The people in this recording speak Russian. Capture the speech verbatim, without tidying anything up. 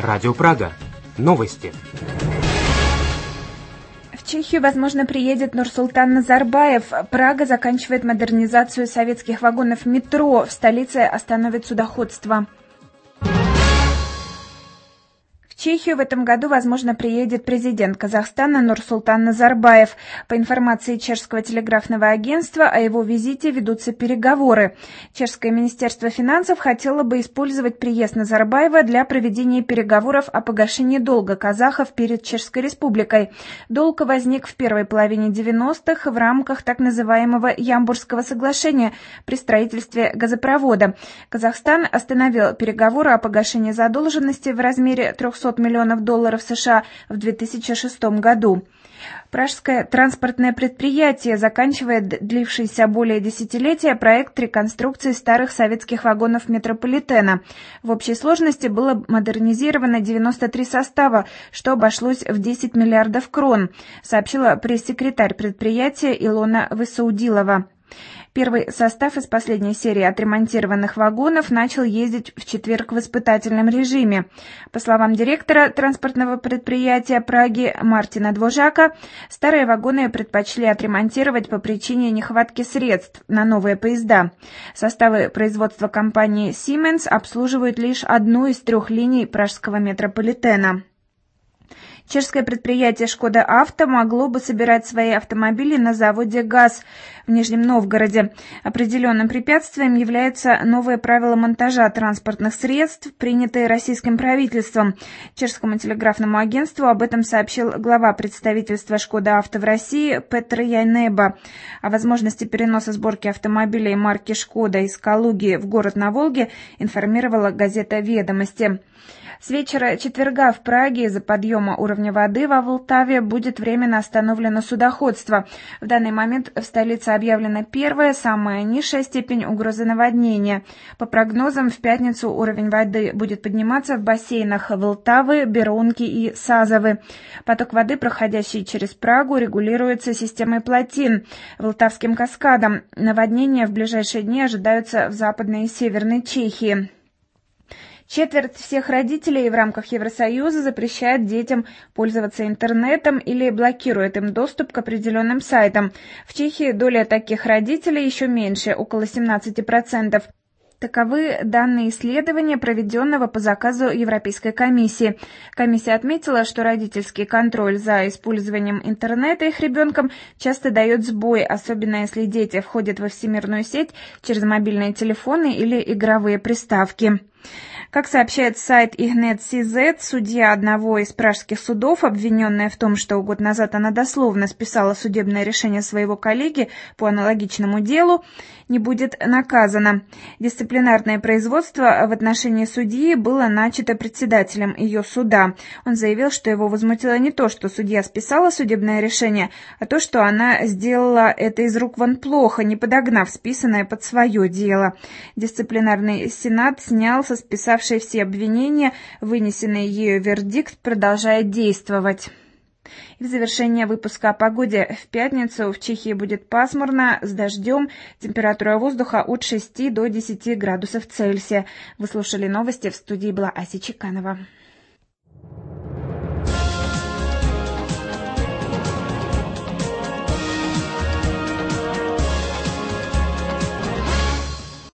Радио Прага. Новости. В Чехию, возможно, приедет Нурсултан Назарбаев. Прага заканчивает модернизацию советских вагонов метро. В столице остановит судоходство. В Чехию в этом году, возможно, приедет президент Казахстана Нурсултан Назарбаев. По информации чешского телеграфного агентства, о его визите ведутся переговоры. Чешское министерство финансов хотело бы использовать приезд Назарбаева для проведения переговоров о погашении долга казахов перед Чешской республикой. Долг возник в первой половине девяностых в рамках так называемого Ямбургского соглашения при строительстве газопровода. Казахстан остановил переговоры о погашении задолженности в размере трехсот миллионов долларов США в две тысячи шестом году. Пражское транспортное предприятие заканчивает длившийся более десятилетия проект реконструкции старых советских вагонов метрополитена. В общей сложности было модернизировано девяносто три состава, что обошлось в десять миллиардов крон, сообщила пресс-секретарь предприятия Илона Высаудилова. Первый состав из последней серии отремонтированных вагонов начал ездить в четверг в испытательном режиме. По словам директора транспортного предприятия Праги Мартина Двожака, старые вагоны предпочли отремонтировать по причине нехватки средств на новые поезда. Составы производства компании Siemens обслуживают лишь одну из трех линий пражского метрополитена. Чешское предприятие «Шкода Авто» могло бы собирать свои автомобили на заводе «ГАЗ» в Нижнем Новгороде. Определенным препятствием являются новые правила монтажа транспортных средств, принятые российским правительством. Чешскому телеграфному агентству об этом сообщил глава представительства «Шкода Авто» в России Петр Янеба. О возможности переноса сборки автомобилей марки «Шкода» из Калуги в город на Волге информировала газета «Ведомости». С вечера четверга в Праге из-за подъема уровня воды во Влтаве будет временно остановлено судоходство. В данный момент в столице объявлена первая, самая низшая степень угрозы наводнения. По прогнозам, в пятницу уровень воды будет подниматься в бассейнах Влтавы, Берунки и Сазовы. Поток воды, проходящий через Прагу, регулируется системой плотин, Влтавским каскадом. Наводнения в ближайшие дни ожидаются в Западной и Северной Чехии. Четверть всех родителей в рамках Евросоюза запрещает детям пользоваться интернетом или блокирует им доступ к определенным сайтам. В Чехии доля таких родителей еще меньше, около семнадцати процентов. Таковы данные исследования, проведенного по заказу Европейской комиссии. Комиссия отметила, что родительский контроль за использованием интернета их ребенком часто дает сбой, особенно если дети входят во всемирную сеть через мобильные телефоны или игровые приставки. Как сообщает сайт Игнет точка си зет, судья одного из пражских судов, обвиненная в том, что год назад она дословно списала судебное решение своего коллеги по аналогичному делу, не будет наказана. Дисциплинарное производство в отношении судьи было начато председателем ее суда. Он заявил, что его возмутило не то, что судья списала судебное решение, а то, что она сделала это из рук вон плохо, не подогнав списанное под свое дело. Дисциплинарный сенат снял со списавшей все обвинения, вынесенный ею вердикт продолжает действовать. И в завершение выпуска о погоде. В пятницу в Чехии будет пасмурно, с дождем, температура воздуха от шести до десяти градусов Цельсия. Вы слушали новости, в студии была Ася Чеканова.